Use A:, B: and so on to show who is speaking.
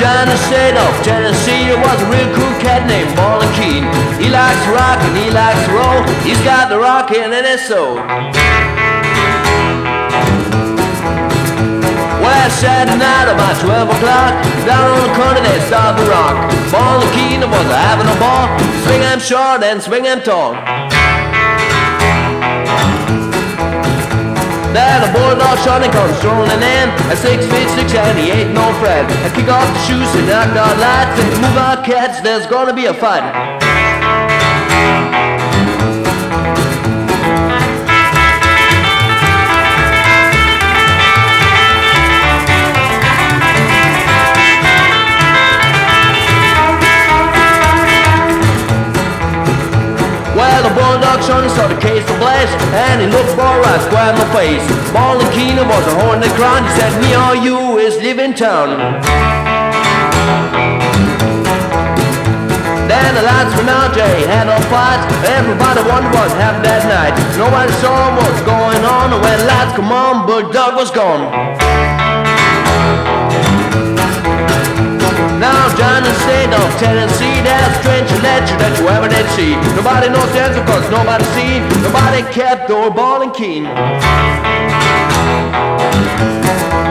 A: down the state of Tennessee, there was a real cool cat named Ballin' Keene. He likes to rock and he likes to roll. He's got the rockin' in his soul. Well, Saturday night about 12 o'clock, down on the corner they started to rock. Ballin' Keene was having a ball, swing him short and swing him tall. Then a bulldog Shawnee comes strolling in, at 6'6" and he ain't no friend. I kick off the shoes and knock out lights and move out cats, there's gonna be a fight. Well, the bulldog Shawnee saw the case of blast, and he looked for right square in the face. Ballin' Keene was a horn that cried. He said, me or you is living town. Then the lights went out, Jay had no fights. Everybody wondered what happened that night. Nobody saw what's going on, and when the lights come on, Bulldog was gone. Now down the state of Tennessee, there's a strange ledger that you ever did see. Nobody knows the answer cause nobody seen. Nobody kept old Ballin' Keene.